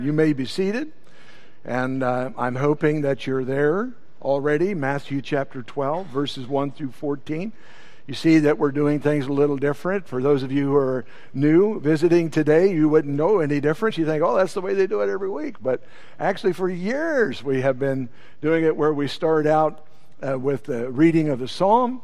You may be seated, and I'm hoping that you're there already. Matthew chapter 12, verses 1 through 14. You see that we're doing things a little different. For those of you who are new, visiting today, you wouldn't know any difference. You think, oh, that's the way they do it every week. But actually, for years, we have been doing it where we start out with the reading of the psalm,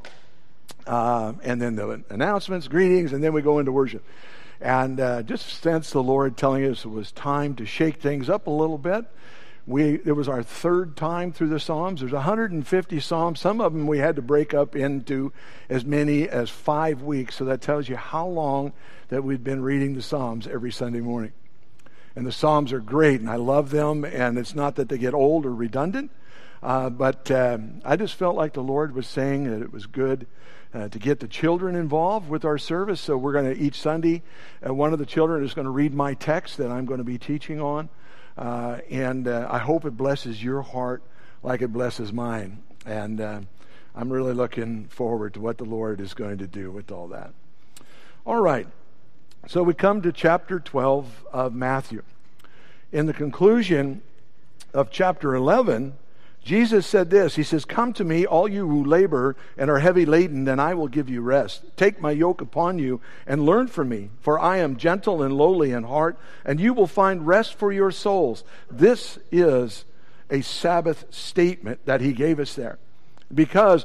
and then the announcements, greetings, and then we go into worship. And just sense the Lord telling us it was time to shake things up a little bit. It was our third time through the Psalms. There's 150 Psalms. Some of them we had to break up into as many as 5 weeks. So that tells you how long that we've been reading the Psalms every Sunday morning. And the Psalms are great, and I love them. And it's not that they get old or redundant, but I just felt like the Lord was saying that it was good to get the children involved with our service. So we're going to, each Sunday, one of the children is going to read my text that I'm going to be teaching on. And I hope it blesses your heart like it blesses mine. And I'm really looking forward to what the Lord is going to do with all that. All right. So we come to chapter 12 of Matthew. In the conclusion of chapter 11, Jesus said this. He says, "Come to me, all you who labor and are heavy laden, and I will give you rest. Take my yoke upon you and learn from me, for I am gentle and lowly in heart, and you will find rest for your souls." This is a Sabbath statement that he gave us there, because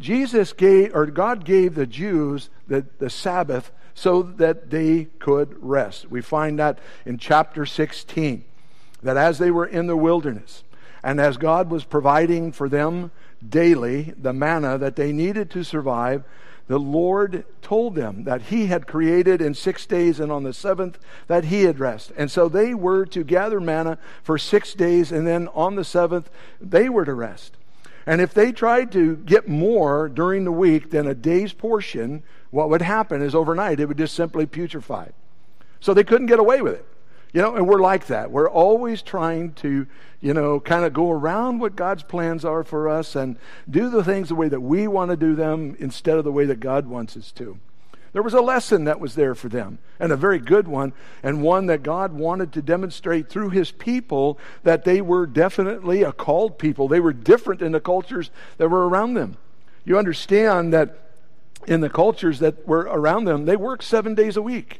God gave the Jews the Sabbath so that they could rest. We find that in chapter 16, that as they were in the wilderness, and as God was providing for them daily the manna that they needed to survive, the Lord told them that he had created in 6 days, and on the seventh that he had rest. And so they were to gather manna for 6 days, and then on the seventh they were to rest. And if they tried to get more during the week than a day's portion, what would happen is overnight it would just simply putrefy. So they couldn't get away with it. And we're like that. We're always trying to, kind of go around what God's plans are for us and do the things the way that we want to do them instead of the way that God wants us to. There was a lesson that was there for them, and a very good one, and one that God wanted to demonstrate through his people, that they were definitely a called people. They were different in the cultures that were around them. You understand that in the cultures that were around them, they worked 7 days a week.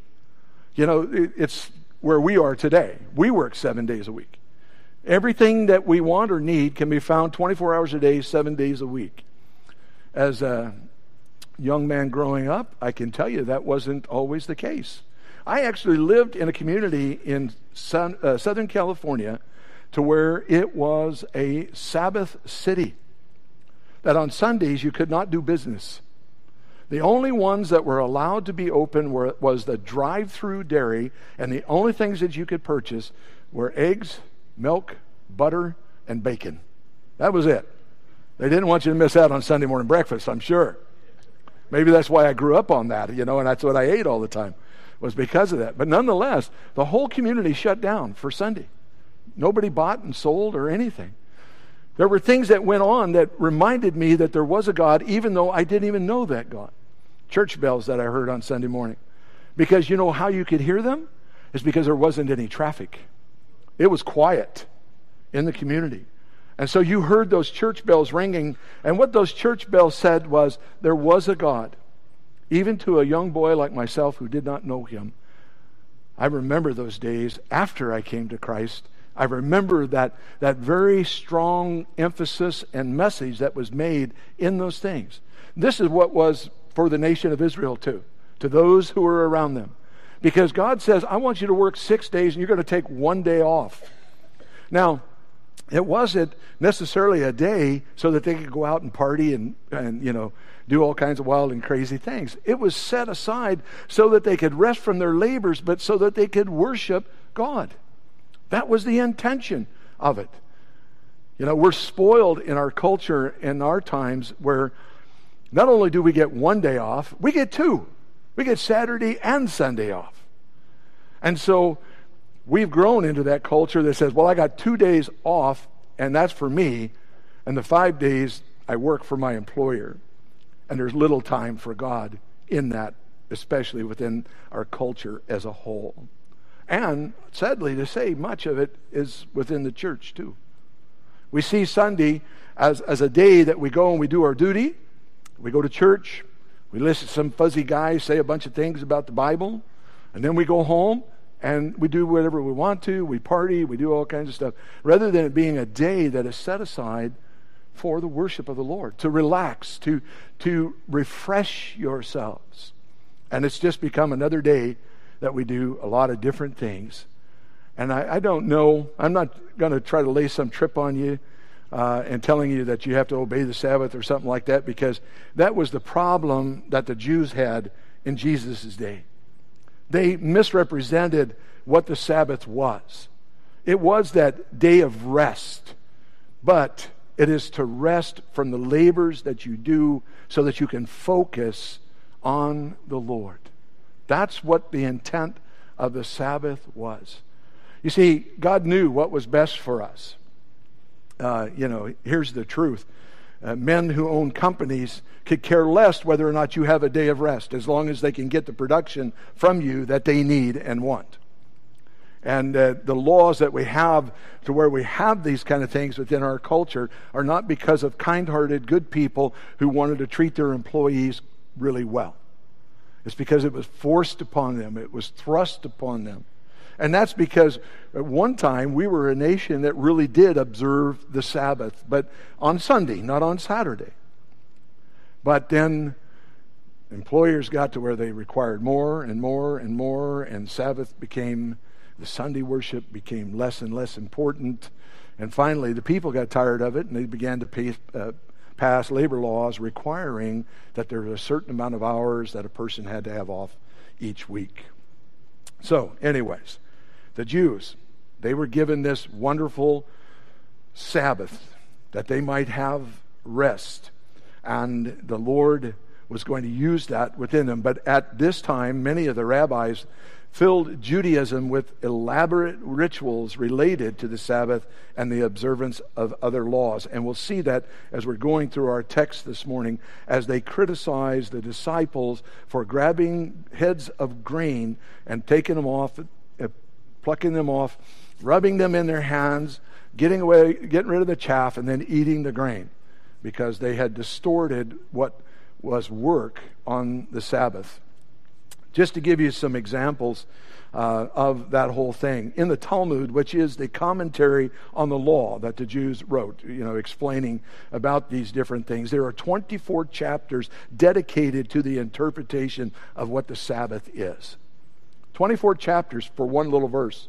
It's where we are today. We work 7 days a week. Everything that we want or need can be found 24 hours a day, 7 days a week. As a young man growing up, I can tell you that wasn't always the case. I actually lived in a community in Southern California to where it was a Sabbath city, that on Sundays you could not do business. The only ones that were allowed to be open was the drive-through dairy, and the only things that you could purchase were eggs, milk, butter, and bacon. That was it. They didn't want you to miss out on Sunday morning breakfast, I'm sure. Maybe that's why I grew up on that, and that's what I ate all the time, was because of that. But nonetheless, the whole community shut down for Sunday. Nobody bought and sold or anything. There were things that went on that reminded me that there was a God, even though I didn't even know that God. Church bells that I heard on Sunday morning. Because you know how you could hear them? It's because there wasn't any traffic. It was quiet in the community. And so you heard those church bells ringing, and what those church bells said was, there was a God. Even to a young boy like myself who did not know him, I remember those days after I came to Christ. I remember that very strong emphasis and message that was made in those things. This is what was for the nation of Israel too, to those who were around them. Because God says, I want you to work 6 days and you're going to take 1 day off. Now, it wasn't necessarily a day so that they could go out and party and do all kinds of wild and crazy things. It was set aside so that they could rest from their labors, but so that they could worship God. That was the intention of it. We're spoiled in our culture in our times where not only do we get 1 day off, we get 2. We get Saturday and Sunday off. And so we've grown into that culture that says, well, I got 2 days off, and that's for me, and the 5 days I work for my employer. And there's little time for God in that, especially within our culture as a whole. And sadly to say, much of it is within the church too. We see Sunday as a day that we go and we do our duty. We go to church. We listen to some fuzzy guy say a bunch of things about the Bible. And then we go home and we do whatever we want to. We party. We do all kinds of stuff. Rather than it being a day that is set aside for the worship of the Lord, to relax, to refresh yourselves. And it's just become another day that we do a lot of different things. And I don't know, I'm not going to try to lay some trip on you and telling you that you have to obey the Sabbath or something like that, because that was the problem that the Jews had in Jesus' day. They misrepresented what the Sabbath was. It was that day of rest, but it is to rest from the labors that you do so that you can focus on the Lord. That's what the intent of the Sabbath was. You see, God knew what was best for us. Here's the truth. Men who own companies could care less whether or not you have a day of rest, as long as they can get the production from you that they need and want. And the laws that we have to where we have these kind of things within our culture are not because of kind-hearted, good people who wanted to treat their employees really well. It's because it was forced upon them. It was thrust upon them. And that's because at one time we were a nation that really did observe the Sabbath, but on Sunday, not on Saturday. But then employers got to where they required more and more and more, and Sabbath became, the Sunday worship became less and less important. And finally, the people got tired of it, and they began to pass labor laws requiring that there was a certain amount of hours that a person had to have off each week. So, anyways, the Jews, they were given this wonderful Sabbath that they might have rest. And the Lord was going to use that within them. But at this time, many of the rabbis filled Judaism with elaborate rituals related to the Sabbath and the observance of other laws. And we'll see that as we're going through our text this morning, as they criticize the disciples for grabbing heads of grain and taking them off, plucking them off, rubbing them in their hands, getting rid of the chaff, and then eating the grain, because they had distorted what was work on the Sabbath. Just to give you some examples of that whole thing. In the Talmud, which is the commentary on the law that the Jews wrote, explaining about these different things, there are 24 chapters dedicated to the interpretation of what the Sabbath is. 24 chapters for one little verse.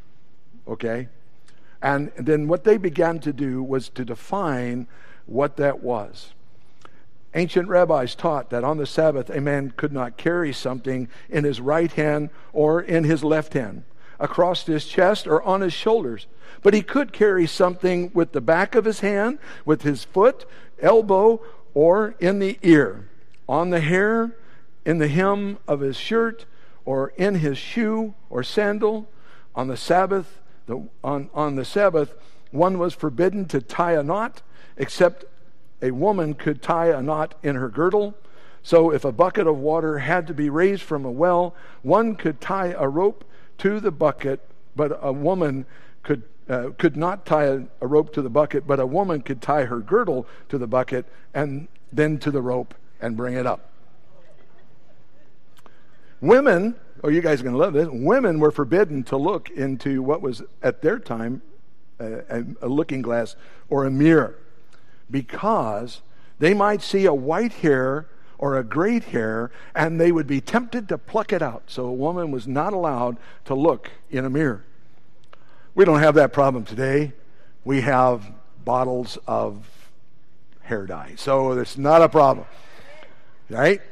Okay? And then what they began to do was to define what that was. Ancient rabbis taught that on the Sabbath, a man could not carry something in his right hand or in his left hand, across his chest or on his shoulders. But he could carry something with the back of his hand, with his foot, elbow, or in the ear, on the hair, in the hem of his shirt, or in his shoe or sandal. On the Sabbath, on the Sabbath, one was forbidden to tie a knot, except a woman could tie a knot in her girdle. So if a bucket of water had to be raised from a well, one could tie a rope to the bucket, but a woman could not tie a rope to the bucket, but a woman could tie her girdle to the bucket and then to the rope and bring it up. Women, you guys are going to love this, women were forbidden to look into what was at their time a looking glass or a mirror, because they might see a white hair or a great hair and they would be tempted to pluck it out. So a woman was not allowed to look in a mirror. We don't have that problem today. We have bottles of hair dye, so it's not a problem, right?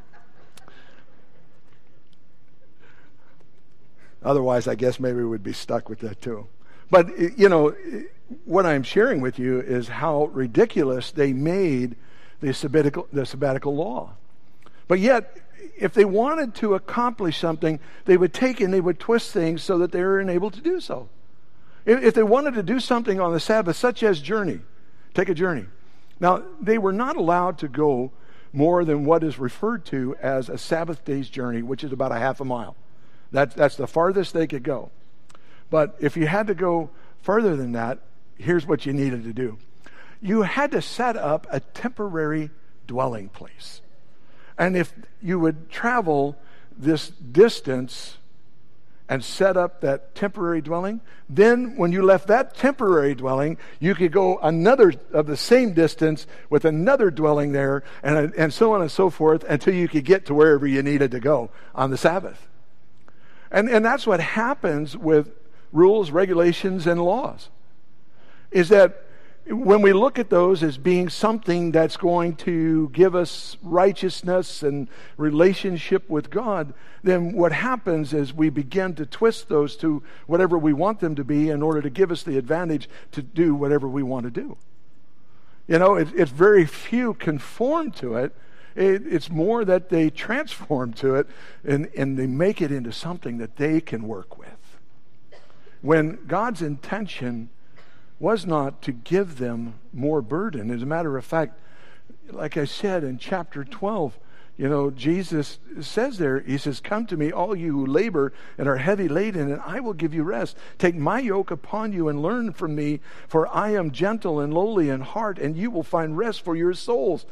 Otherwise, I guess maybe we would be stuck with that too. But, what I'm sharing with you is how ridiculous they made the sabbatical law. But yet, if they wanted to accomplish something, they would take and they would twist things so that they were enabled to do so. If they wanted to do something on the Sabbath, such as take a journey. Now, they were not allowed to go more than what is referred to as a Sabbath day's journey, which is about a half a mile. That's the farthest they could go. But if you had to go further than that, here's what you needed to do. You had to set up a temporary dwelling place. And if you would travel this distance and set up that temporary dwelling, then when you left that temporary dwelling, you could go another of the same distance with another dwelling there, and so on and so forth, until you could get to wherever you needed to go on the Sabbath. And that's what happens with rules, regulations, and laws, is that when we look at those as being something that's going to give us righteousness and relationship with God, then what happens is we begin to twist those to whatever we want them to be in order to give us the advantage to do whatever we want to do. You know, it's very few conform to it. It's more that they transform to it and they make it into something that they can work with. When God's intention was not to give them more burden. As a matter of fact, like I said in chapter 12, you know, Jesus says there, he says, "Come to me, all you who labor and are heavy laden, and I will give you rest. Take my yoke upon you and learn from me, for I am gentle and lowly in heart, and you will find rest for your souls."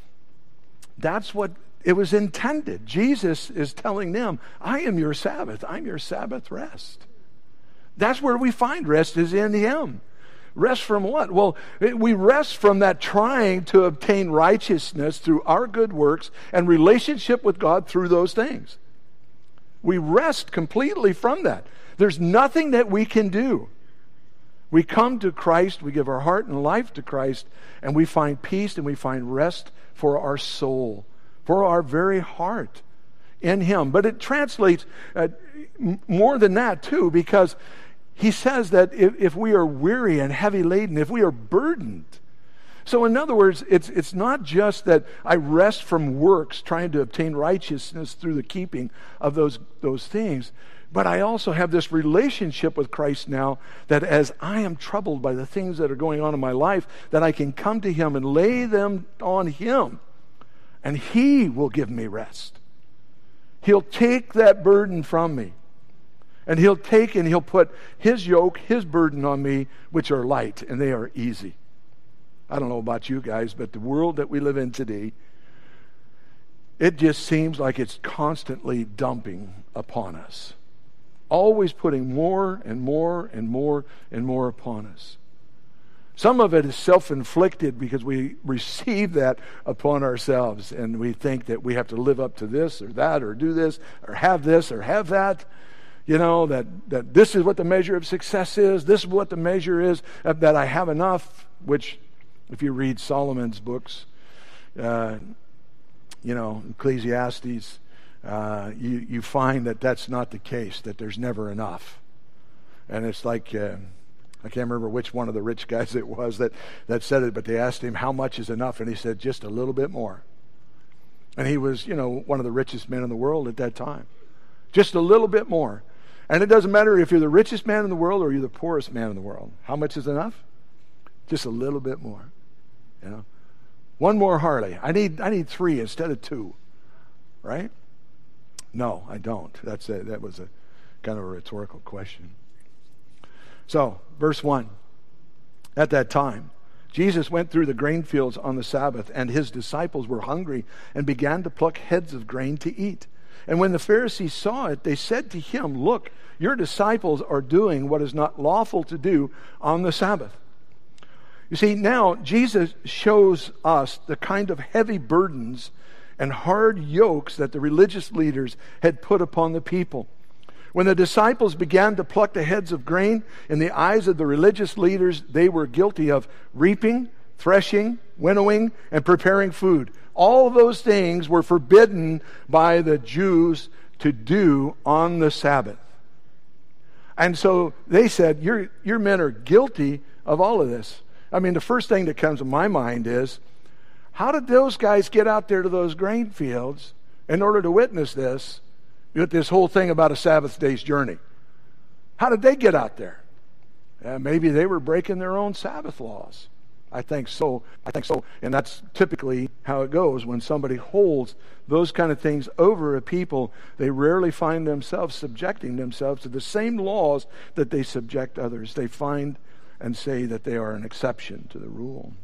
That's what it was intended. Jesus is telling them, I am your Sabbath. I'm your Sabbath rest. That's where we find rest, is in Him. Rest from what? Well, we rest from that trying to obtain righteousness through our good works and relationship with God through those things. We rest completely from that. There's nothing that we can do. We come to Christ, we give our heart and life to Christ, and we find peace and we find rest for our soul, for our very heart in Him. But it translates more than that too, because He says that if we are weary and heavy laden, if we are burdened. So in other words, it's not just that I rest from works trying to obtain righteousness through the keeping of those things, but I also have this relationship with Christ now, that as I am troubled by the things that are going on in my life, that I can come to Him and lay them on Him, and He will give me rest. He'll take that burden from me. And He'll take and He'll put His yoke, His burden on me, which are light, and they are easy. I don't know about you guys, but the world that we live in today, it just seems like it's constantly dumping upon us. Always putting more and more and more and more upon us. Some of it is self-inflicted because we receive that upon ourselves, and we think that we have to live up to this or that, or do this, or have that. You know, that this is what the measure of success is. This is what the measure is, that I have enough, which, if you read Solomon's books, Ecclesiastes, you find that that's not the case, that there's never enough. And it's like, I can't remember which one of the rich guys it was that said it, but they asked him, how much is enough? And he said, just a little bit more. And he was, one of the richest men in the world at that time. Just a little bit more. And it doesn't matter if you're the richest man in the world or you're the poorest man in the world. How much is enough? Just a little bit more. One more Harley. I need 3 instead of 2. Right? No, I don't. That was a kind of a rhetorical question. So, verse 1. At that time, Jesus went through the grain fields on the Sabbath, and His disciples were hungry and began to pluck heads of grain to eat. And when the Pharisees saw it, they said to Him, "Look, your disciples are doing what is not lawful to do on the Sabbath." You see, now Jesus shows us the kind of heavy burdens and hard yokes that the religious leaders had put upon the people. When the disciples began to pluck the heads of grain, in the eyes of the religious leaders, they were guilty of reaping, threshing, winnowing, and preparing food. All of those things were forbidden by the Jews to do on the Sabbath. And so they said, your men are guilty of all of this. I mean, the first thing that comes to my mind is, how did those guys get out there to those grain fields in order to witness this, with this whole thing about a Sabbath day's journey? How did they get out there? Maybe they were breaking their own Sabbath laws. I think so. And that's typically how it goes when somebody holds those kind of things over a people. They rarely find themselves subjecting themselves to the same laws that they subject others. They find and say that they are an exception to the rule.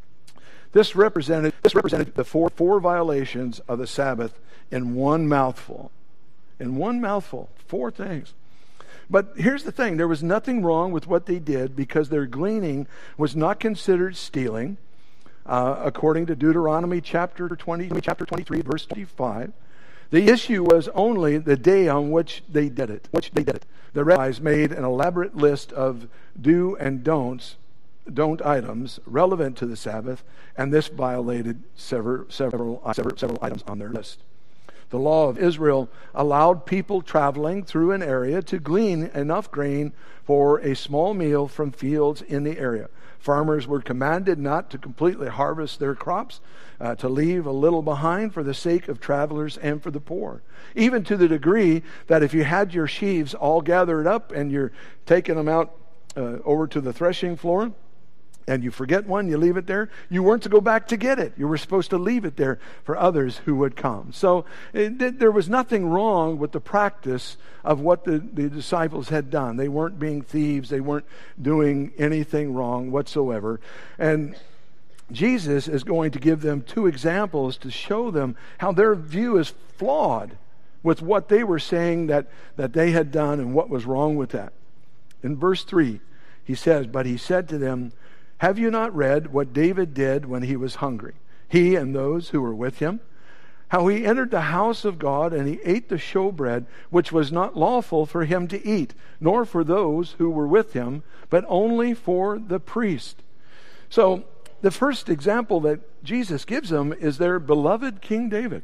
This represented the four violations of the Sabbath in one mouthful. In one mouthful, 4 things. But here's the thing, there was nothing wrong with what they did because their gleaning was not considered stealing. According to Deuteronomy chapter 23, verse 25. The issue was only the day on which they did it. The rabbis made an elaborate list of do and don't items relevant to the Sabbath, and this violated several items on their list. The law of Israel allowed people traveling through an area to glean enough grain for a small meal from fields in the area. Farmers were commanded not to completely harvest their crops, to leave a little behind for the sake of travelers and for the poor. Even to the degree that if you had your sheaves all gathered up and you're taking them out over to the threshing floor, and you forget one, you leave it there, you weren't to go back to get it. You were supposed to leave it there for others who would come. So there was nothing wrong with the practice of what the disciples had done. They weren't being thieves. They weren't doing anything wrong whatsoever. And Jesus is going to give them 2 examples to show them how their view is flawed with what they were saying that they had done and what was wrong with that. In verse 3, he says, "But he said to them, have you not read what David did when he was hungry, he and those who were with him? How he entered the house of God and he ate the showbread, which was not lawful for him to eat, nor for those who were with him, but only for the priest." So the first example that Jesus gives them is their beloved King David.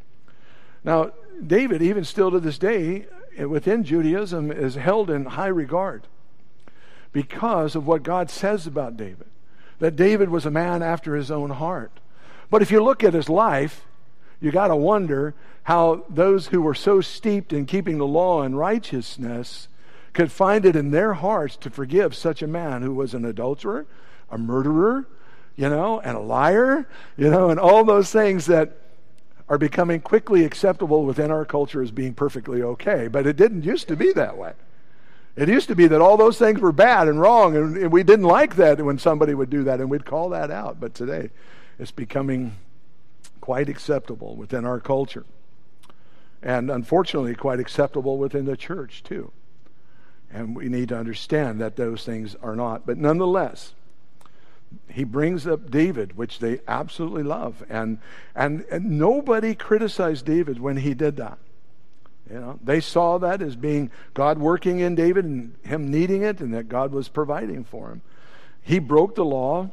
Now, David, even still to this day, within Judaism, is held in high regard because of what God says about David, that David was a man after his own heart. But if you look at his life, you got to wonder how those who were so steeped in keeping the law and righteousness could find it in their hearts to forgive such a man who was an adulterer, a murderer, and a liar, and all those things that are becoming quickly acceptable within our culture as being perfectly okay. But it didn't used to be that way. It used to be that all those things were bad and wrong, and we didn't like that when somebody would do that, and we'd call that out. But today, it's becoming quite acceptable within our culture. And unfortunately, quite acceptable within the church, too. And we need to understand that those things are not. But nonetheless, he brings up David, which they absolutely love. And nobody criticized David when he did that. They saw that as being God working in David and him needing it, and that God was providing for him. He broke the law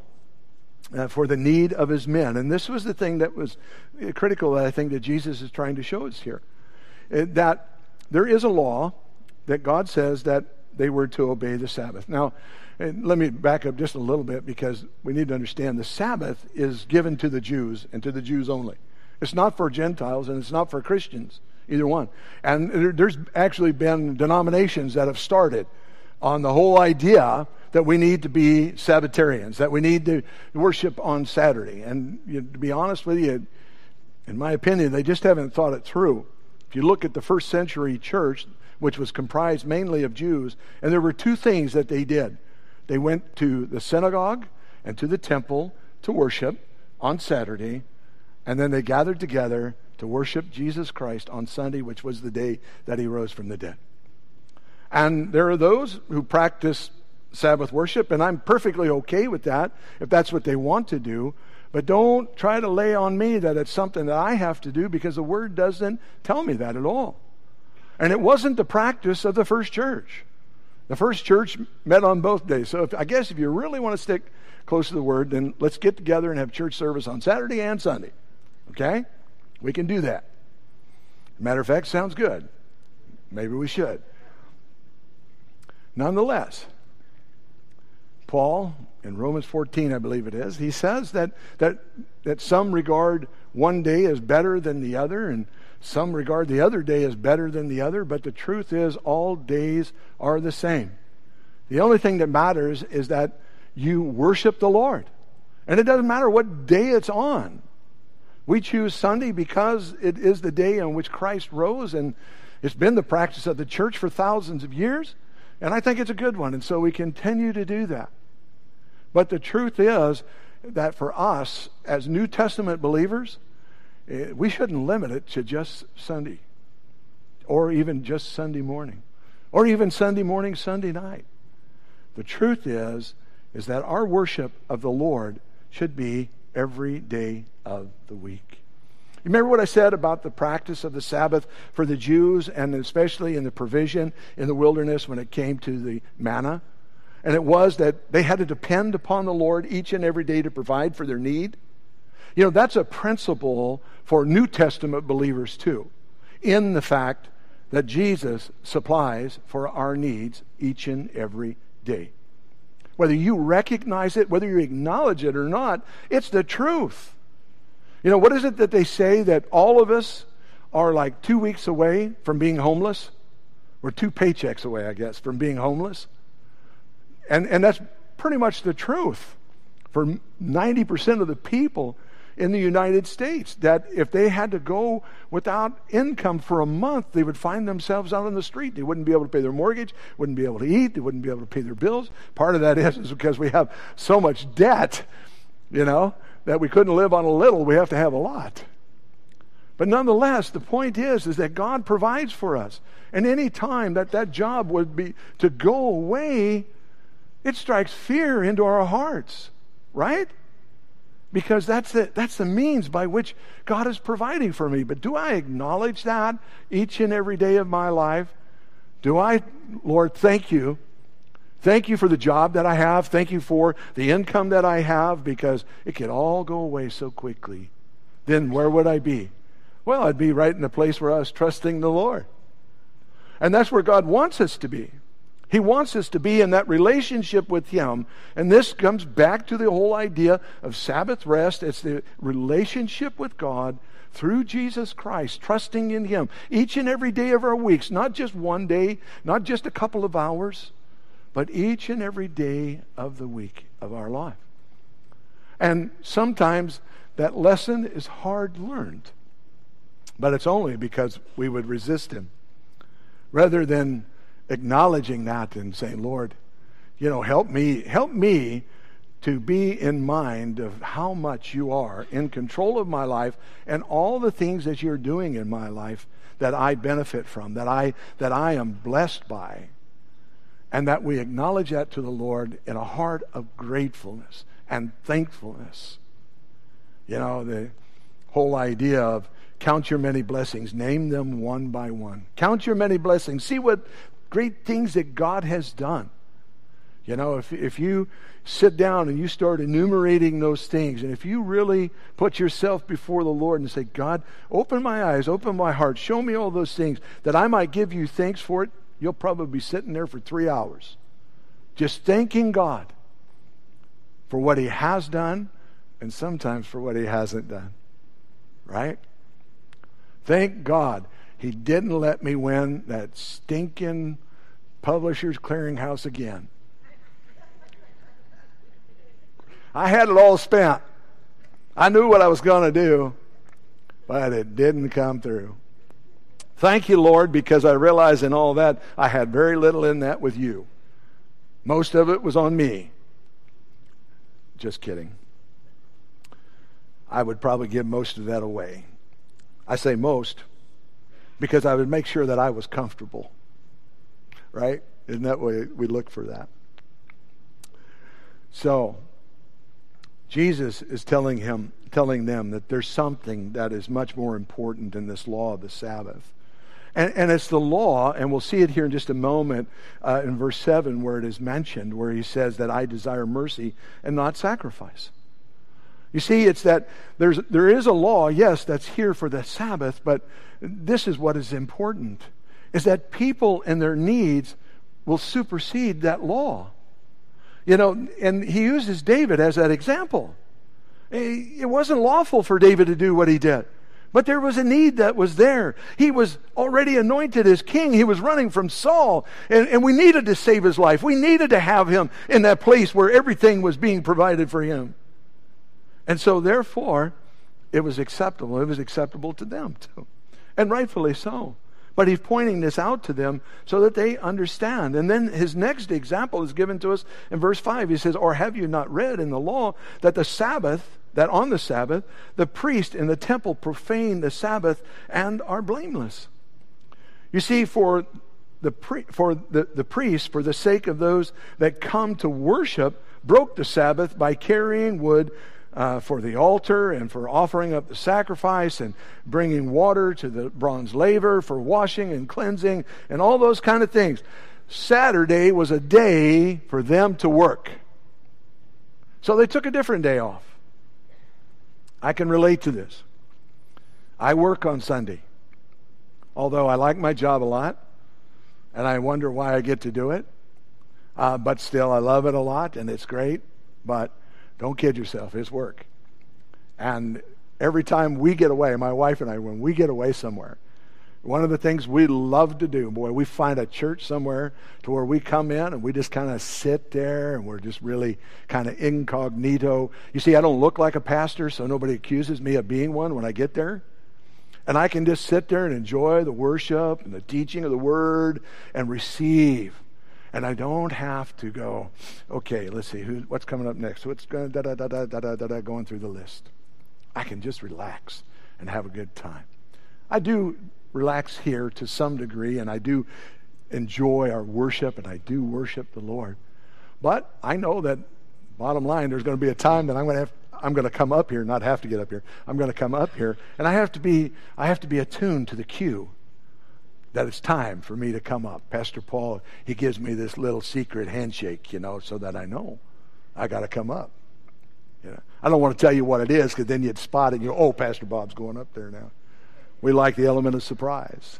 for the need of his men. And this was the thing that was critical, I think, that Jesus is trying to show us here. That there is a law that God says that they were to obey the Sabbath. Now, let me back up just a little bit, because we need to understand the Sabbath is given to the Jews and to the Jews only. It's not for Gentiles and it's not for Christians. Either one. And there's actually been denominations that have started on the whole idea that we need to be Sabbatarians, that we need to worship on Saturday. And to be honest with you, in my opinion, they just haven't thought it through. If you look at the first century church, which was comprised mainly of Jews, and there were 2 things that they did. They went to the synagogue and to the temple to worship on Saturday, and then they gathered together to worship Jesus Christ on Sunday, which was the day that he rose from the dead. And there are those who practice Sabbath worship, and I'm perfectly okay with that if that's what they want to do. But don't try to lay on me that it's something that I have to do, because the Word doesn't tell me that at all. And it wasn't the practice of the first church. The first church met on both days. So I guess if you really want to stick close to the Word, then let's get together and have church service on Saturday and Sunday. Okay? We can do that. Matter of fact, sounds good. Maybe we should. Nonetheless, Paul, in Romans 14, I believe it is, he says that some regard one day as better than the other, and some regard the other day as better than the other, but the truth is all days are the same. The only thing that matters is that you worship the Lord. And it doesn't matter what day it's on. We choose Sunday because it is the day on which Christ rose, and it's been the practice of the church for thousands of years, and I think it's a good one, and so we continue to do that. But the truth is that for us, as New Testament believers, we shouldn't limit it to just Sunday, or even just Sunday morning, or even Sunday morning, Sunday night. The truth is that our worship of the Lord should be every day of the week. You remember what I said about the practice of the Sabbath for the Jews, and especially in the provision in the wilderness when it came to the manna? And it was that they had to depend upon the Lord each and every day to provide for their need. You know, that's a principle for New Testament believers too, in the fact that Jesus supplies for our needs each and every day. Whether you recognize it, whether you acknowledge it or not, it's the truth. You know, what is it that they say that all of us are like 2 weeks away from being homeless? We're 2 paychecks away, I guess, from being homeless. And that's pretty much the truth for 90% of the people in the United States, that if they had to go without income for a month, they would find themselves out on the street. They wouldn't be able to pay their mortgage, wouldn't be able to eat, they wouldn't be able to pay their bills. Part of that is because we have so much debt, you know, that we couldn't live on a little, we have to have a lot. But nonetheless, the point is that God provides for us. And any time that job would be to go away, it strikes fear into our hearts, right? Because that's the means by which God is providing for me. But do I acknowledge that each and every day of my life? Do I, Lord, thank you. Thank you for the job that I have. Thank you for the income that I have, because it could all go away so quickly. Then where would I be? Well, I'd be right in the place where I was trusting the Lord. And that's where God wants us to be. He wants us to be in that relationship with Him. And this comes back to the whole idea of Sabbath rest. It's the relationship with God through Jesus Christ, trusting in Him each and every day of our weeks, not just one day, not just a couple of hours, but each and every day of the week of our life. And sometimes that lesson is hard learned, but it's only because we would resist Him. Rather than acknowledging that and saying, Lord, you know, help me to be in mind of how much you are in control of my life and all the things that you're doing in my life that I benefit from, that I am blessed by. And that we acknowledge that to the Lord in a heart of gratefulness and thankfulness. You know, the whole idea of count your many blessings, name them one by one. Count your many blessings. See what great things that God has done. You know, if you sit down and you start enumerating those things, and if you really put yourself before the Lord and say, God, open my eyes, open my heart, show me all those things that I might give you thanks for it, you'll probably be sitting there for 3 hours just thanking God for what He has done and sometimes for what He hasn't done. Right? Thank God He didn't let me win that stinking Publishers Clearinghouse again. I had it all spent. I knew what I was going to do, but it didn't come through. Thank you, Lord, because I realize in all that I had very little in that with you. Most of it was on me. Just kidding. I would probably give most of that away. I say most because I would make sure that I was comfortable. Right? Isn't that way we look for that? So, Jesus is telling them that there's something that is much more important in this law of the Sabbath. And it's the law, and we'll see it here in just a moment in verse 7 where it is mentioned, where He says that I desire mercy and not sacrifice. You see, it's that there is a law, yes, that's here for the Sabbath, but this is what is important, is that people and their needs will supersede that law. You know, and He uses David as that example. It wasn't lawful for David to do what he did, but there was a need that was there. He was already anointed as king. He was running from Saul, and we needed to save his life. We needed to have him in that place where everything was being provided for him. And so therefore, it was acceptable. It was acceptable to them too. And rightfully so. But he's pointing this out to them so that they understand. And then his next example is given to us in verse 5. He says, or have you not read in the law that on the Sabbath, the priest in the temple profane the Sabbath and are blameless? You see, for the priest, for the sake of those that come to worship, broke the Sabbath by carrying wood for the altar and for offering up the sacrifice and bringing water to the bronze laver for washing and cleansing and all those kind of things. Saturday was a day for them to work. So they took a different day off. I can relate to this. I work on Sunday. Although I like my job a lot, and I wonder why I get to do it. But still, I love it a lot, and it's great. But don't kid yourself, it's work. And every time we get away, my wife and I, when we get away somewhere, one of the things we love to do, boy, we find a church somewhere to where we come in and we just kind of sit there and we're just really kind of incognito. You see, I don't look like a pastor, so nobody accuses me of being one when I get there. And I can just sit there and enjoy the worship and the teaching of the Word and receive. And I don't have to go, okay, let's see, what's coming up next? What's going going through the list? I can just relax and have a good time. I do relax here to some degree, and I do enjoy our worship, and I do worship the Lord. But I know that, bottom line, there's going to be a time that I'm going to come up here, not have to get up here. I'm going to come up here, and I have to be attuned to the cue that it's time for me to come up. Pastor Paul, he gives me this little secret handshake, so that I know I got to come up. I don't want to tell you what it is, because then you'd spot it and oh, Pastor Bob's going up there now. We like the element of surprise.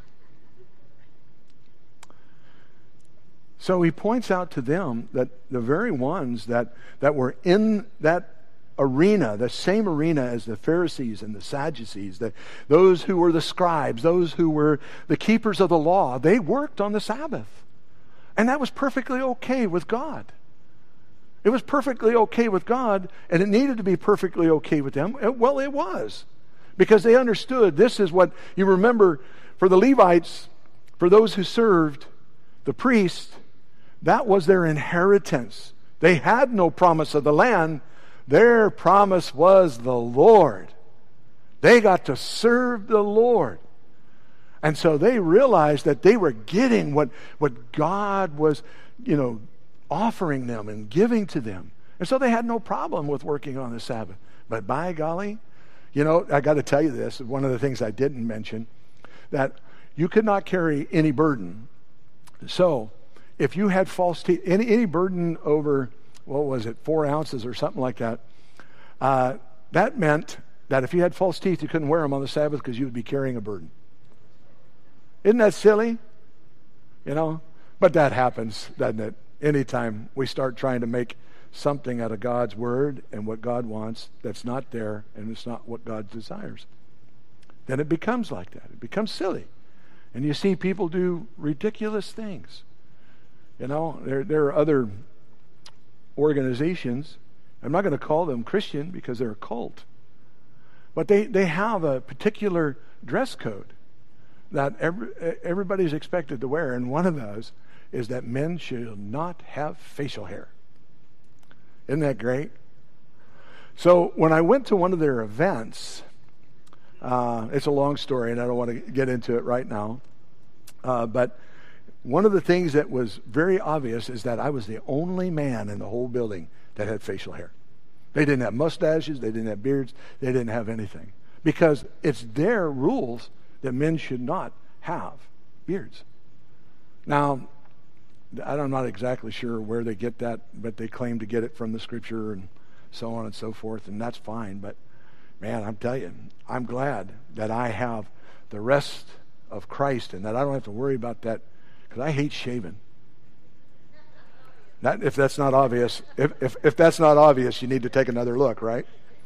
So he points out to them that the very ones that were in that arena, the same arena as the Pharisees and the Sadducees, those who were the scribes, those who were the keepers of the law, they worked on the Sabbath. And that was perfectly okay with God. It was perfectly okay with God, and it needed to be perfectly okay with them. Well, it was. Because they understood this is what, you remember, for the Levites, for those who served, the priests, that was their inheritance. They had no promise of the land. Their promise was the Lord. They got to serve the Lord. And so they realized that they were getting what God was, offering them and giving to them. And so they had no problem with working on the Sabbath. But by golly, I got to tell you this, one of the things I didn't mention, that you could not carry any burden. So if you had false teeth, any burden over, 4 ounces or something like that, that meant that if you had false teeth, you couldn't wear them on the Sabbath because you would be carrying a burden. Isn't that silly? But that happens, doesn't it? Anytime we start trying to make something out of God's Word and what God wants that's not there and it's not what God desires, then it becomes like that. It becomes silly. And you see people do ridiculous things. There are other organizations, I'm not going to call them Christian because they're a cult, but they have a particular dress code that everybody's expected to wear, and one of those is that men should not have facial hair. Isn't that great? So when I went to one of their events, it's a long story and I don't want to get into it right now, but one of the things that was very obvious is that I was the only man in the whole building that had facial hair. They didn't have mustaches, they didn't have beards, they didn't have anything. Because it's their rules that men should not have beards. Now, I'm not exactly sure where they get that, but they claim to get it from the Scripture and so on and so forth, and that's fine. But, man, I'm telling you, I'm glad that I have the rest of Christ and that I don't have to worry about that, because I hate shaving. If that's not obvious, if that's not obvious, you need to take another look, right?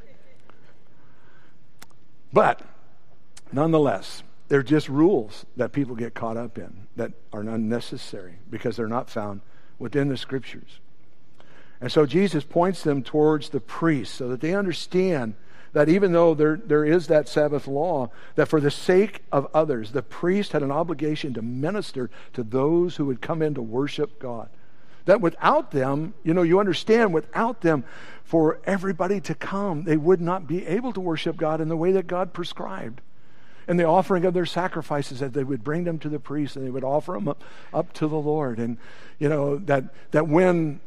But, nonetheless, they're just rules that people get caught up in that are unnecessary because they're not found within the Scriptures. And so Jesus points them towards the priests so that they understand that even though there is that Sabbath law, that for the sake of others, the priest had an obligation to minister to those who would come in to worship God. That without them, you understand, without them, for everybody to come, they would not be able to worship God in the way that God prescribed. And the offering of their sacrifices, that they would bring them to the priest and they would offer them up to the Lord. And, that when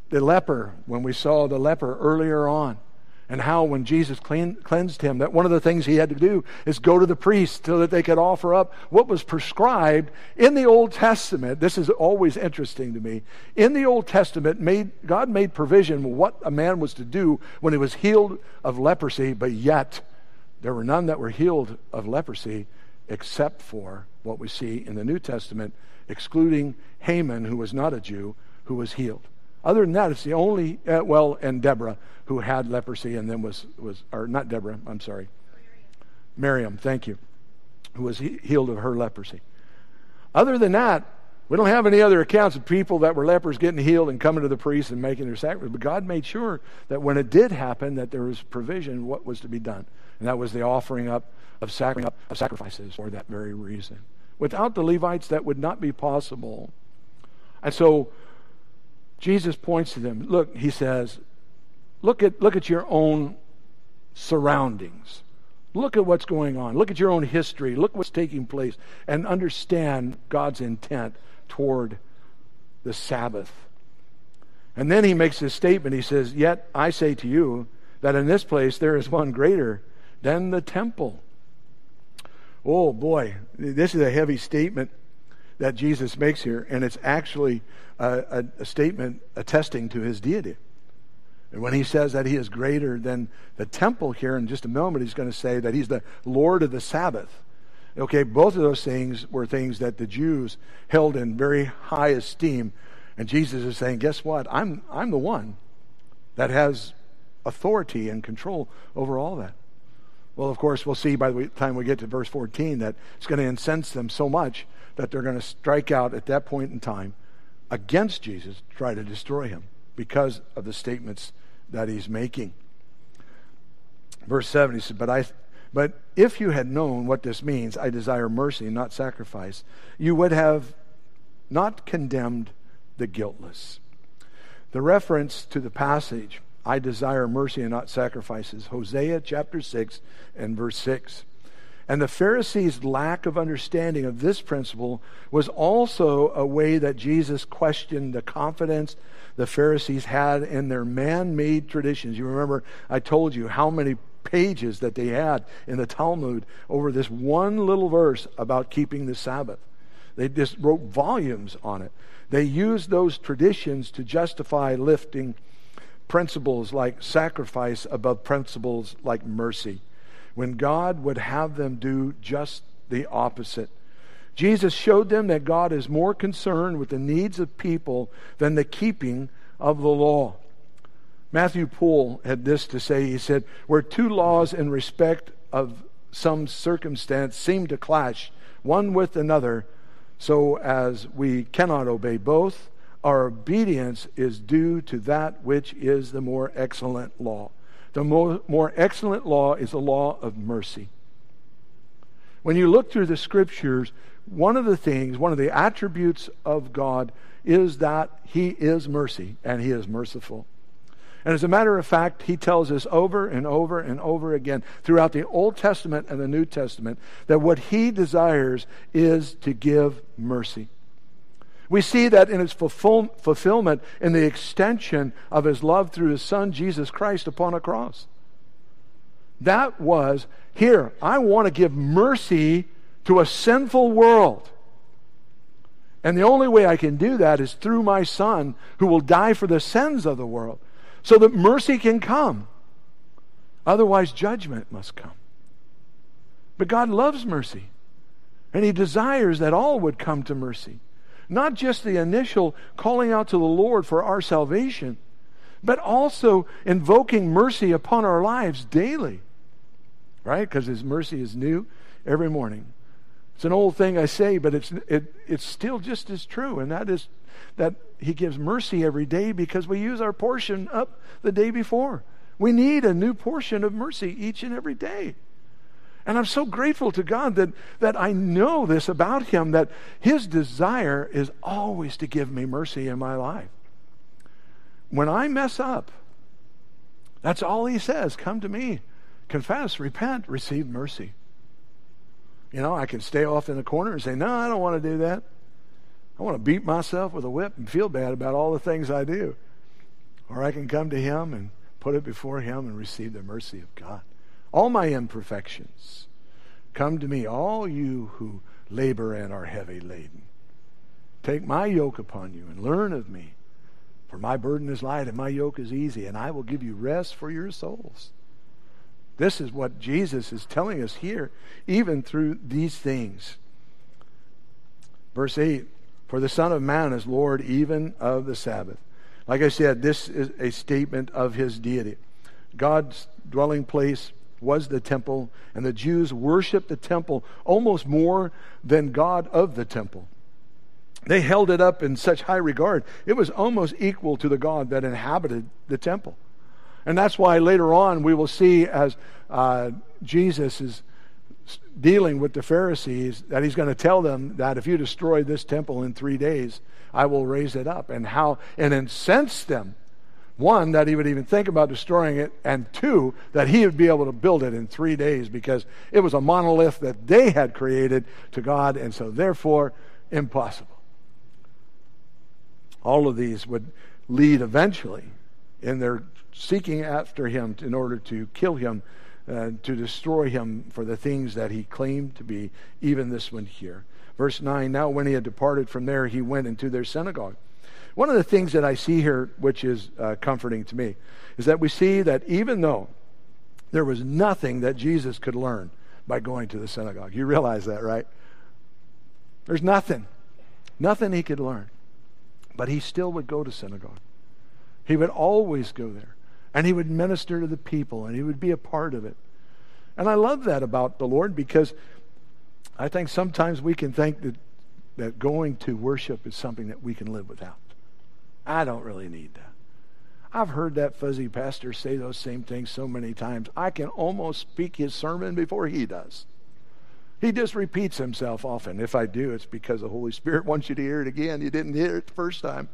we saw the leper earlier on, and how when Jesus cleansed him, that one of the things he had to do is go to the priest so that they could offer up what was prescribed in the Old Testament. This is always interesting to me. In the Old Testament, God made provision what a man was to do when he was healed of leprosy, but yet there were none that were healed of leprosy except for what we see in the New Testament, excluding Haman, who was not a Jew, who was healed. Other than that, it's the only, and Deborah, who had leprosy and then not Deborah, I'm sorry. Miriam, thank you, who was healed of her leprosy. Other than that, we don't have any other accounts of people that were lepers getting healed and coming to the priest and making their sacrifice. But God made sure that when it did happen, that there was provision what was to be done. And that was the offering up of sacrifices for that very reason. Without the Levites, that would not be possible. And so Jesus points to them. Look, he says, look at your own surroundings. Look at what's going on. Look at your own history. Look what's taking place. And understand God's intent toward the Sabbath. And then he makes this statement. He says, yet I say to you that in this place there is one greater than the temple. Oh boy, this is a heavy statement that Jesus makes here, and it's actually a statement attesting to his deity. And when he says that he is greater than the temple here, in just a moment he's going to say that he's the Lord of the Sabbath. Okay, both of those things were things that the Jews held in very high esteem. And Jesus is saying, guess what? I'm the one that has authority and control over all that. Well, of course, we'll see by the time we get to verse 14 that it's going to incense them so much that they're going to strike out at that point in time against Jesus, try to destroy him because of the statements that he's making. Verse 7, he said, But if you had known what this means, I desire mercy, not sacrifice, you would have not condemned the guiltless. The reference to the passage, I desire mercy and not sacrifices, Hosea chapter 6 and verse 6. And the Pharisees' lack of understanding of this principle was also a way that Jesus questioned the confidence the Pharisees had in their man-made traditions. You remember I told you how many pages that they had in the Talmud over this one little verse about keeping the Sabbath. They just wrote volumes on it. They used those traditions to justify lifting principles like sacrifice above principles like mercy, when God would have them do just the opposite. Jesus showed them that God is more concerned with the needs of people than the keeping of the law. Matthew Poole had this to say. He said, where two laws in respect of some circumstance seem to clash one with another, so as we cannot obey both, our obedience is due to that which is the more excellent law. The more excellent law is the law of mercy. When you look through the Scriptures, one of the attributes of God is that he is mercy and he is merciful. And as a matter of fact, he tells us over and over and over again throughout the Old Testament and the New Testament that what he desires is to give mercy. We see that in its fulfillment in the extension of his love through his Son, Jesus Christ, upon a cross. That was, here, I want to give mercy to a sinful world. And the only way I can do that is through my Son, who will die for the sins of the world, so that mercy can come. Otherwise, judgment must come. But God loves mercy, and he desires that all would come to mercy. Not just the initial calling out to the Lord for our salvation, but also invoking mercy upon our lives daily. Right? Because his mercy is new every morning. It's an old thing I say, but it's still just as true. And that is that he gives mercy every day because we use our portion up the day before. We need a new portion of mercy each and every day. And I'm so grateful to God that I know this about Him, that His desire is always to give me mercy in my life. When I mess up, that's all He says. Come to me, confess, repent, receive mercy. I can stay off in the corner and say, no, I don't want to do that. I want to beat myself with a whip and feel bad about all the things I do. Or I can come to Him and put it before Him and receive the mercy of God. All my imperfections, come to me, all you who labor and are heavy laden. Take my yoke upon you and learn of me. For my burden is light and my yoke is easy, and I will give you rest for your souls. This is what Jesus is telling us here, even through these things. Verse 8, for the Son of Man is Lord even of the Sabbath. Like I said, this is a statement of His deity. God's dwelling place was the temple, and the Jews worshiped the temple almost more than God of the temple. They held it up in such high regard. It was almost equal to the God that inhabited the temple. And that's why later on we will see, as Jesus is dealing with the Pharisees, that He's going to tell them that if you destroy this temple in 3 days, I will raise it up. And incense them. One, that He would even think about destroying it, and two, that He would be able to build it in 3 days, because it was a monolith that they had created to God, and so therefore impossible. All of these would lead eventually in their seeking after Him in order to kill Him, to destroy Him for the things that He claimed to be, even this one here. Verse 9, now when He had departed from there, He went into their synagogue. One of the things that I see here, which is comforting to me, is that we see that even though there was nothing that Jesus could learn by going to the synagogue. You realize that, right? There's nothing He could learn. But He still would go to synagogue. He would always go there. And He would minister to the people, and He would be a part of it. And I love that about the Lord, because I think sometimes we can think that going to worship is something that we can live without. I don't really need that. I've heard that fuzzy pastor say those same things so many times. I can almost speak his sermon before he does. He just repeats himself often. If I do, it's because the Holy Spirit wants you to hear it again. You didn't hear it the first time.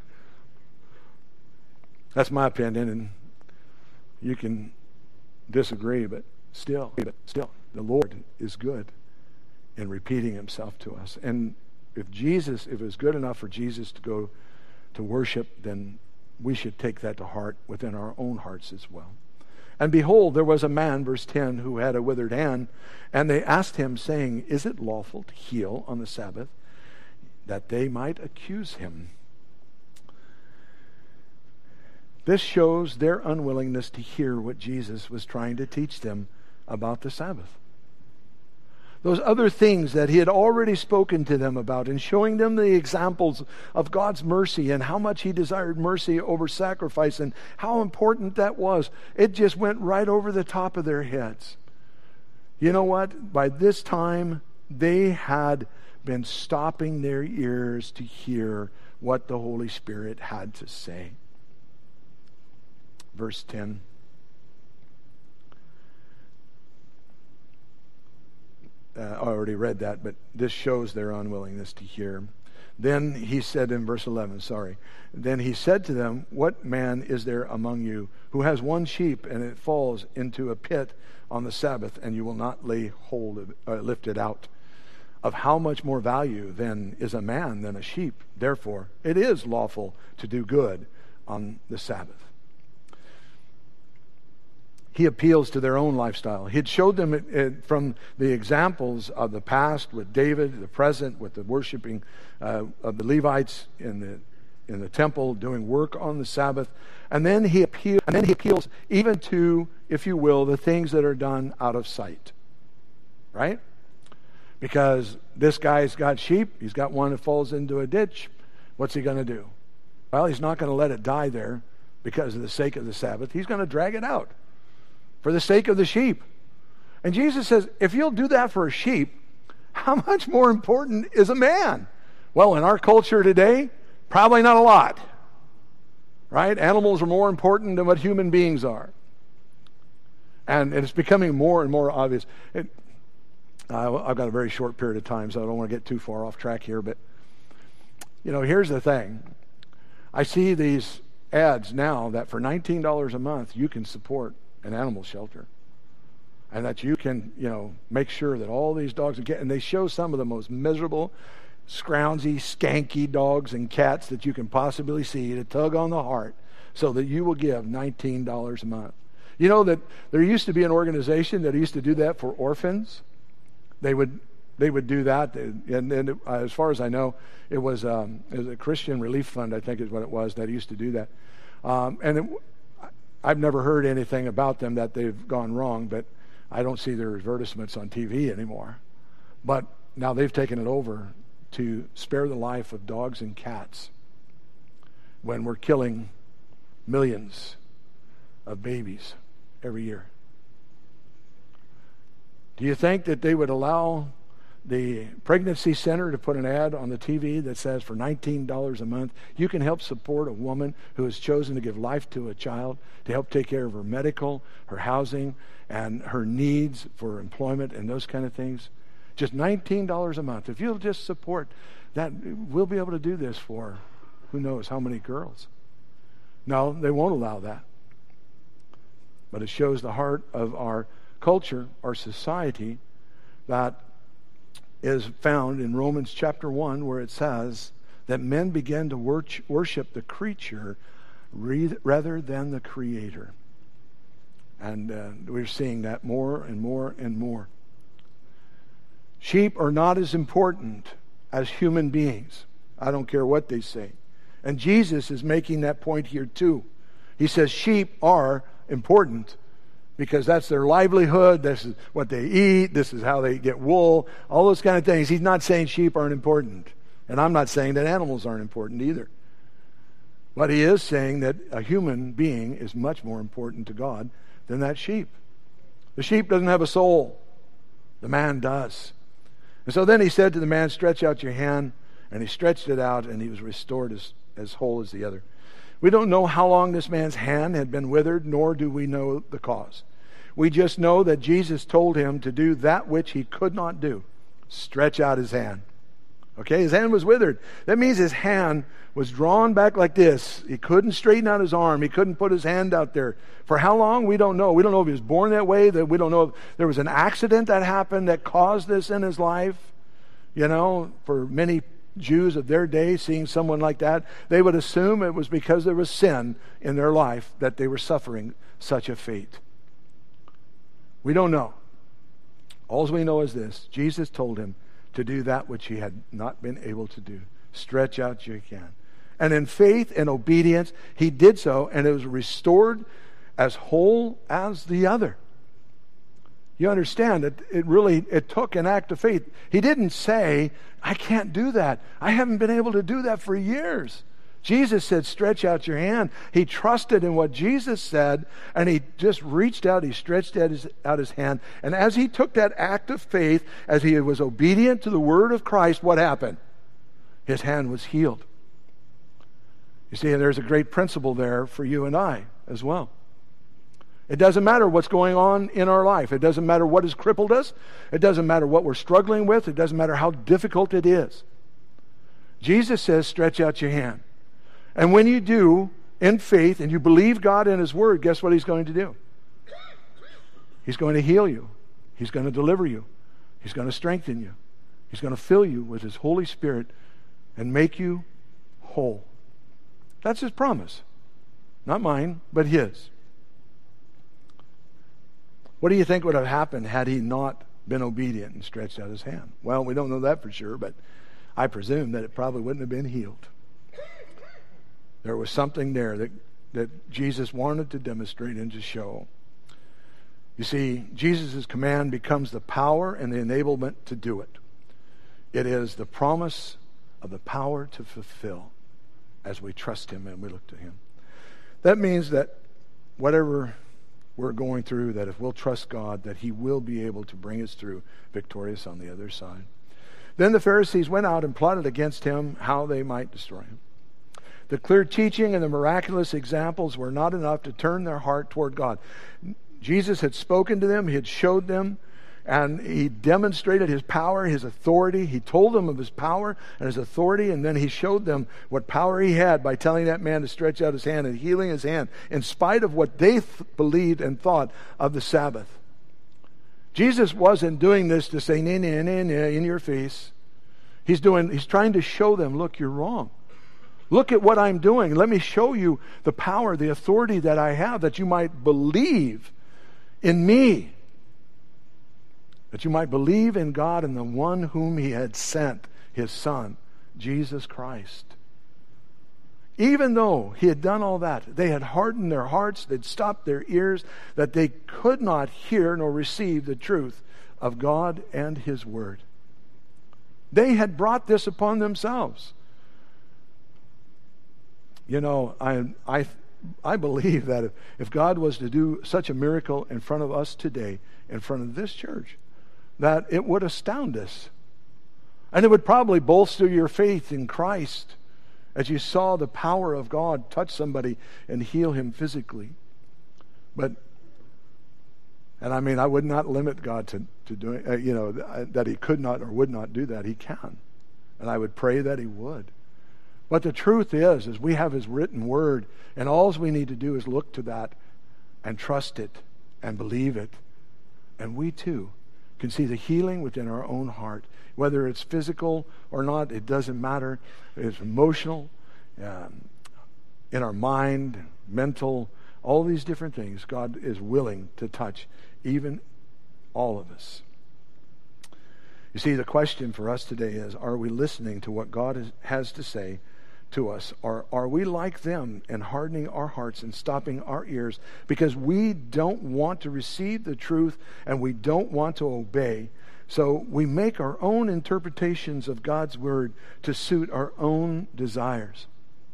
That's my opinion, and you can disagree, but still, the Lord is good in repeating Himself to us. And if it was good enough for Jesus to go to worship, then we should take that to heart within our own hearts as well. And behold, there was a man, verse 10, who had a withered hand, and they asked Him, saying, is it lawful to heal on the Sabbath? That they might accuse Him. This shows their unwillingness to hear what Jesus was trying to teach them about the Sabbath. Those other things that He had already spoken to them about, and showing them the examples of God's mercy and how much He desired mercy over sacrifice and how important that was. It just went right over the top of their heads. You know what? By this time, they had been stopping their ears to hear what the Holy Spirit had to say. Verse 10. I already read that, but this shows their unwillingness to hear. Then He said in verse 11, then He said to them, what man is there among you who has one sheep and it falls into a pit on the Sabbath, and you will not lift it out? Of how much more value then is a man than a sheep? Therefore, it is lawful to do good on the Sabbath. He appeals to their own lifestyle. He had showed them from the examples of the past with David, the present with the worshiping of the Levites in the temple, doing work on the Sabbath. And then he appeals even to, if you will, the things that are done out of sight. Right? Because this guy's got sheep. He's got one that falls into a ditch. What's he going to do? Well, he's not going to let it die there because of the sake of the Sabbath. He's going to drag it out for the sake of the sheep. And Jesus says, if you'll do that for a sheep, how much more important is a man? Well, in our culture today, probably not a lot. Right? Animals are more important than what human beings are. And it's becoming more and more obvious. I've got a very short period of time, so I don't want to get too far off track here. But, here's the thing. I see these ads now that for $19 a month, you can support an animal shelter. And that you can, make sure that all these dogs and cats, and they show some of the most miserable, scroungy, skanky dogs and cats that you can possibly see to tug on the heart so that you will give $19 a month. You know that there used to be an organization that used to do that for orphans. They would do that, and as far as I know, it was a Christian Relief Fund, I think is what it was, that used to do that. I've never heard anything about them that they've gone wrong, but I don't see their advertisements on TV anymore. But now they've taken it over to spare the life of dogs and cats when we're killing millions of babies every year. Do you think that they would allow the pregnancy center to put an ad on the TV that says for $19 a month, you can help support a woman who has chosen to give life to a child, to help take care of her medical, her housing, and her needs for employment and those kind of things? Just $19 a month. If you'll just support that, we'll be able to do this for who knows how many girls. No, they won't allow that. But it shows the heart of our culture, our society, that is found in Romans chapter 1, where it says that men begin to worship the creature rather than the Creator. And we're seeing that more and more and more. Sheep are not as important as human beings. I don't care what they say. And Jesus is making that point here too. He says sheep are important because that's their livelihood, this is what they eat, this is how they get wool, all those kind of things. He's not saying sheep aren't important. And I'm not saying that animals aren't important either. But he is saying that a human being is much more important to God than that sheep. The sheep doesn't have a soul. The man does. And so then he said to the man, stretch out your hand. And he stretched it out, and he was restored as whole as the other. We don't know how long this man's hand had been withered, nor do we know the cause. We just know that Jesus told him to do that which he could not do. Stretch out his hand. Okay, his hand was withered. That means his hand was drawn back like this. He couldn't straighten out his arm. He couldn't put his hand out there. For how long? We don't know. We don't know if he was born that way. We don't know if there was an accident that happened that caused this in his life. For many Jews of their day, seeing someone like that, they would assume it was because there was sin in their life that they were suffering such a fate. We don't know. All we know is this. Jesus told him to do that which he had not been able to do. Stretch out your hand. And in faith and obedience, he did so, and it was restored as whole as the other. You understand that it took an act of faith. He didn't say, I can't do that. I haven't been able to do that for years. Jesus said, stretch out your hand. He trusted in what Jesus said, and he just reached out. He stretched out his hand. And as he took that act of faith, as he was obedient to the word of Christ, what happened? His hand was healed. You see, there's a great principle there for you and I as well. It doesn't matter what's going on in our life. It doesn't matter what has crippled us. It doesn't matter what we're struggling with. It doesn't matter how difficult it is. Jesus says, stretch out your hand. And when you do, in faith, and you believe God and His Word, guess what He's going to do? He's going to heal you. He's going to deliver you. He's going to strengthen you. He's going to fill you with His Holy Spirit and make you whole. That's His promise. Not mine, but His. What do you think would have happened had he not been obedient and stretched out his hand? Well, we don't know that for sure, but I presume that it probably wouldn't have been healed. There was something there that Jesus wanted to demonstrate and to show. You see, Jesus' command becomes the power and the enablement to do it. It is the promise of the power to fulfill as we trust Him and we look to Him. That means that whatever we're going through, that if we'll trust God, that He will be able to bring us through victorious on the other side. Then the Pharisees went out and plotted against Him how they might destroy Him. The clear teaching and the miraculous examples were not enough to turn their heart toward God. Jesus had spoken to them, he had showed them, and he demonstrated his power, his authority. He told them of his power and his authority, and then he showed them what power he had by telling that man to stretch out his hand and healing his hand, in spite of what they believed and thought of the Sabbath. Jesus wasn't doing this to say, nah, nah, nah, nah, in your face. He's trying to show them, look, you're wrong. Look at what I'm doing. Let me show you the power, the authority that I have, that you might believe in me. That you might believe in God and the one whom he had sent, his Son, Jesus Christ. Even though he had done all that, they had hardened their hearts, they'd stopped their ears, that they could not hear nor receive the truth of God and his word. They had brought this upon themselves. You know, I believe that if God was to do such a miracle in front of us today, in front of this church, that it would astound us. And it would probably bolster your faith in Christ as you saw the power of God touch somebody and heal him physically. And I would not limit God to doing, that he could not or would not do that. He can. And I would pray that he would. But the truth is we have his written word, and all we need to do is look to that and trust it and believe it. And we too can see the healing within our own heart. Whether it's physical or not, it doesn't matter. It's emotional, in our mind, mental, all these different things. God is willing to touch even all of us. You see, the question for us today is, are we listening to what God has to say to us? Or are we like them and hardening our hearts and stopping our ears because we don't want to receive the truth and we don't want to obey? So we make our own interpretations of God's word to suit our own desires.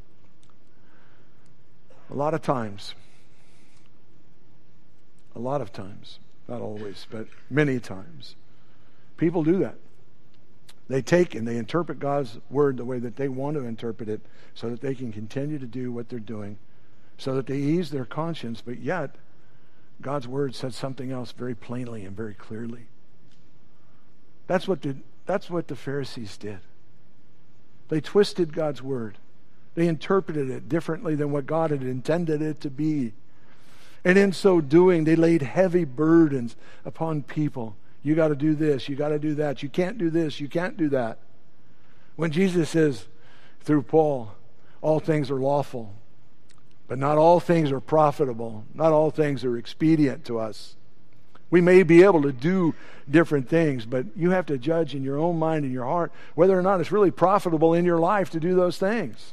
A lot of times, not always, but many times, people do that. They take and they interpret God's word the way that they want to interpret it so that they can continue to do what they're doing, so that they ease their conscience, but yet God's word says something else very plainly and very clearly. That's what the Pharisees did. They twisted God's word. They interpreted it differently than what God had intended it to be. And in so doing, they laid heavy burdens upon people. You got to do this, you got to do that. You can't do this, you can't do that. When Jesus says through Paul, all things are lawful, but not all things are profitable. Not all things are expedient to us. We may be able to do different things, but you have to judge in your own mind and your heart whether or not it's really profitable in your life to do those things.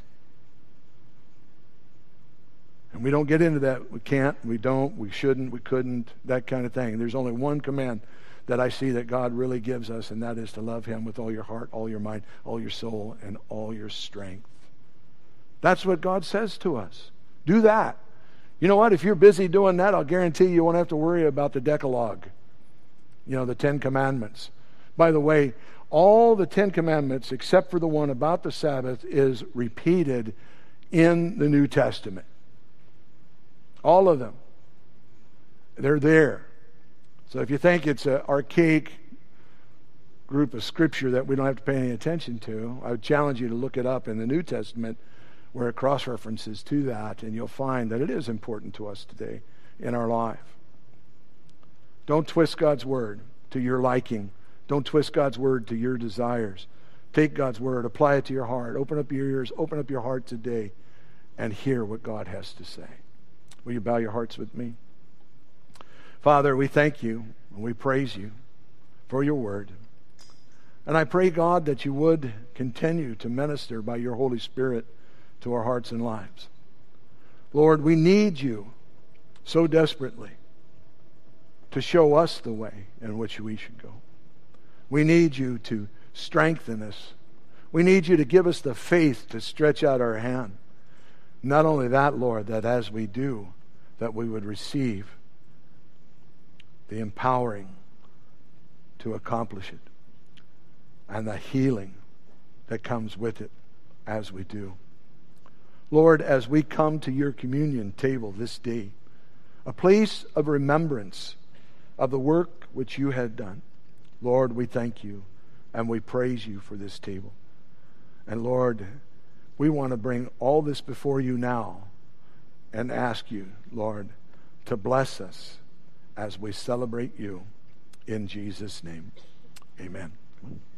And we don't get into that. We can't, we don't, we shouldn't, we couldn't, that kind of thing. There's only one command that I see that God really gives us, and that is to love him with all your heart, all your mind, all your soul, and all your strength. That's what God says to us. Do that. You know what? If you're busy doing that, I'll guarantee you won't have to worry about the Decalogue. The 10 Commandments. By the way, all the 10 Commandments, except for the one about the Sabbath, is repeated in the New Testament. All of them. They're there. So if you think it's an archaic group of scripture that we don't have to pay any attention to, I would challenge you to look it up in the New Testament where it cross-references to that, and you'll find that it is important to us today in our life. Don't twist God's word to your liking. Don't twist God's word to your desires. Take God's word, apply it to your heart. Open up your ears, open up your heart today, and hear what God has to say. Will you bow your hearts with me? Father, we thank you and we praise you for your word. And I pray, God, that you would continue to minister by your Holy Spirit to our hearts and lives. Lord, we need you so desperately to show us the way in which we should go. We need you to strengthen us. We need you to give us the faith to stretch out our hand. Not only that, Lord, that as we do, that we would receive the empowering to accomplish it and the healing that comes with it as we do. Lord, as we come to your communion table this day, a place of remembrance of the work which you had done. Lord, we thank you and we praise you for this table. And Lord, we want to bring all this before you now and ask you, Lord, to bless us as we celebrate you. In Jesus' name, amen.